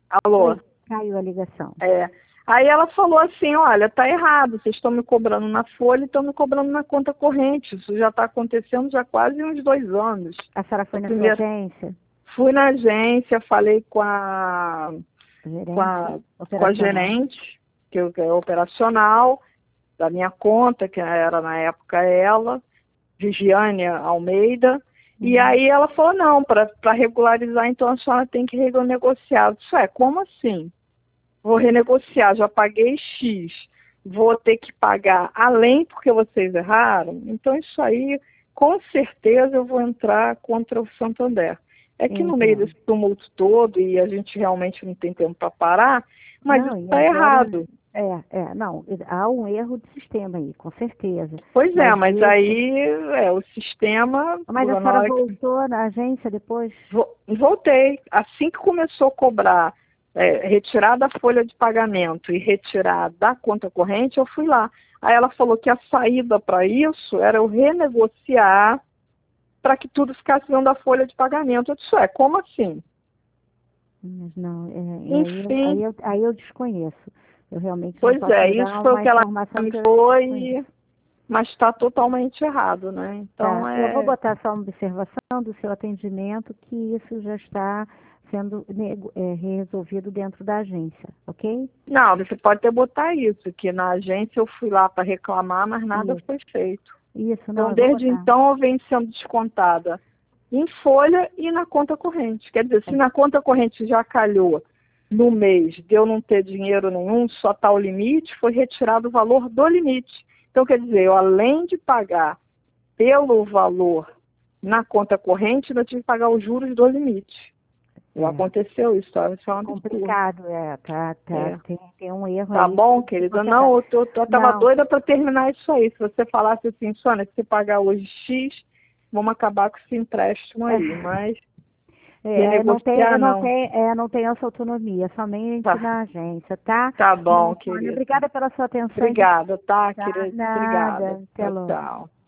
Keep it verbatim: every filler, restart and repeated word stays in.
Alô? Oi, caiu a ligação. É. Aí ela falou assim, olha, tá errado, vocês estão me cobrando na folha e estão me cobrando na conta corrente. Isso já está acontecendo já há quase uns dois anos. A senhora foi A na primeira... sua agência? Fui na agência, falei com a, Gerente, com a, com a operacional. gerente, que é que é operacional, da minha conta, que era na época ela, Vigiane Almeida. Uhum. E aí ela falou, não, para regularizar, então a senhora tem que renegociar. Isso é, como assim? Vou renegociar, já paguei X, vou ter que pagar além porque vocês erraram? Então isso aí, com certeza eu vou entrar contra o Santander. É que no meio desse tumulto todo, e a gente realmente não tem tempo para parar, mas não, isso está errado. É, é, não, há um erro de sistema aí, com certeza. Pois mas é, mas isso... aí é, o sistema... Mas a senhora voltou que... na agência depois? Voltei. Assim que começou a cobrar, é, retirar da folha de pagamento e retirar da conta corrente, eu fui lá. Aí ela falou que a saída para isso era eu renegociar para que tudo ficasse dentro da folha de pagamento. Eu disse, é, como assim? Mas não, é, Enfim. Aí, aí, eu, aí eu desconheço. Eu realmente pois não posso é, dar isso foi o que ela me que foi, mas está totalmente errado, né? Então tá. é... Eu vou botar só uma observação do seu atendimento, que isso já está sendo é, resolvido dentro da agência, ok? Não, você pode até botar isso, que na agência eu fui lá para reclamar, mas nada isso. foi feito. Isso, não, então, desde então, eu venho sendo descontada em folha e na conta corrente. Quer dizer, se na conta corrente já calhou no mês de eu não ter dinheiro nenhum, só está o limite, foi retirado o valor do limite. Então, quer dizer, eu além de pagar pelo valor na conta corrente, ainda tive que pagar os juros do limite. É. Aconteceu isso, tá? Isso é um complicado, é, tá, tá, é. Tem, tem um erro tá aí. Tá bom, querida? Não, eu, tô, eu tava não. doida para terminar isso aí. Se você falasse assim, Sônia, se você pagar hoje X, vamos acabar com esse empréstimo aí, é. mas... É, não tem, eu não, não. Tenho, é, não tenho essa autonomia, somente tá. na agência, tá? Tá bom, querida. Obrigada pela sua atenção. Obrigada, tá, tá? querida? Nada. Obrigada. Até Tchau, logo. tchau.